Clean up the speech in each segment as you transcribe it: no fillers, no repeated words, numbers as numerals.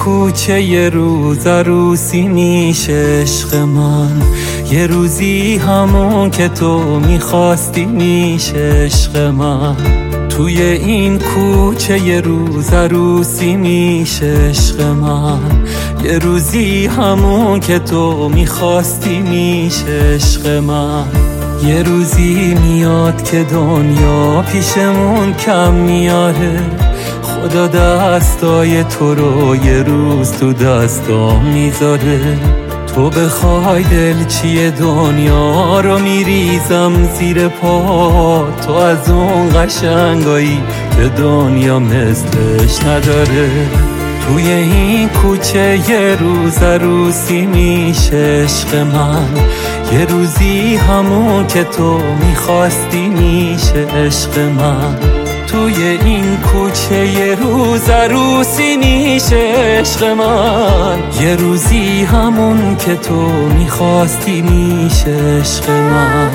کوچه یه روز عروسی میشه عشق من، یه روزی همون که تو میخواستی میشه عشق من. توی این کوچه یه روز عروسی میشه عشق من، یه روزی همون که تو میخواستی میشه عشق من. یه روزی میاد که دنیا پیشمون کم میاره، خدا دستای تو رو یه روز تو دستام میذاره. تو بخوای دلچی دنیا رو میریزم زیر پا، تو از اون قشنگایی که دنیا مثلش نداره. توی این کوچه یه روز عروسی میشه عشق من، یه روزی همون که تو میخواستی میشه عشق من. توی این کوچه یه روز عروسی میشه عشق من، یه روزی همون که تو میخواستی میشه عشق من.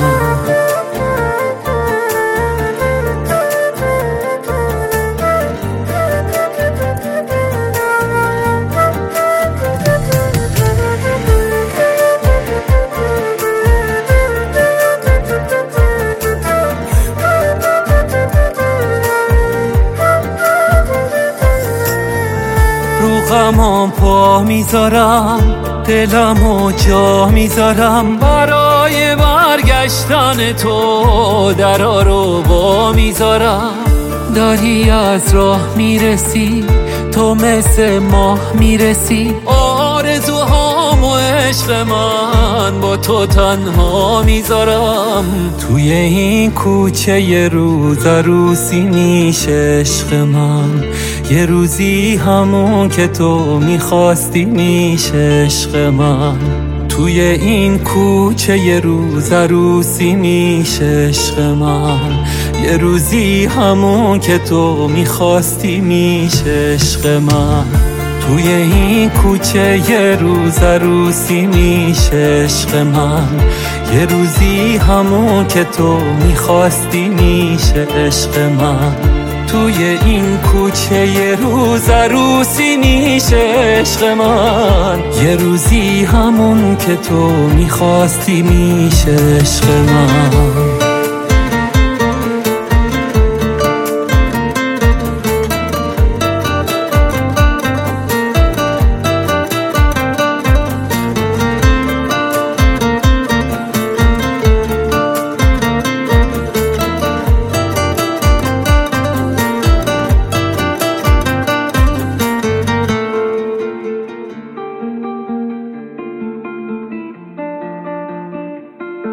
غمام پا میذارم، دلمو جا میذارم، برای برگشتن تو درا رو با میذارم. داری از راه میرسی، تو مثل ماه میرسی، آرزوهامو عشق من با تو تنها میذارم. توی این کوچه یه روز عروسی میشه عشق من، یه روزی همون که تو میخواستی میشه عشق من. توی این کوچه یه روز عروسی میشه عشق من، یه روزی همون که تو میخواستی میشه عشق من. توی این کوچه یه روز عروسی میشه عشق من، یه روزی همون که تو میخواستی میشه عشق من. توی این کوچه یه روز عروسی میشه عشق من، یه روزی همون که تو میخواستی میشه عشق من.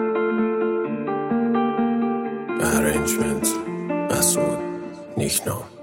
Arrangement Masoud Nickname